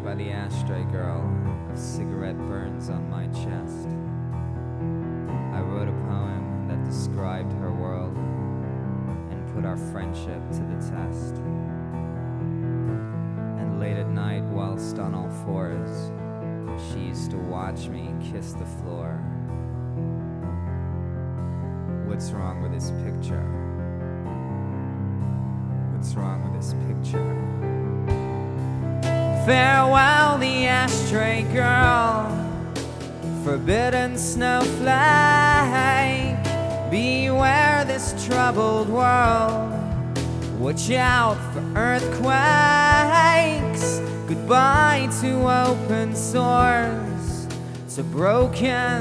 by the ashtray girl of cigarette burns on my chest. I wrote a poem that described her world and put our friendship to the test. And late at night, whilst on all fours, she used to watch me kiss the floor. What's wrong with this picture? What's wrong with this picture? Farewell, the ashtray girl, forbidden snowflake. Beware this troubled world, watch out for earthquakes. Goodbye to open sores, to broken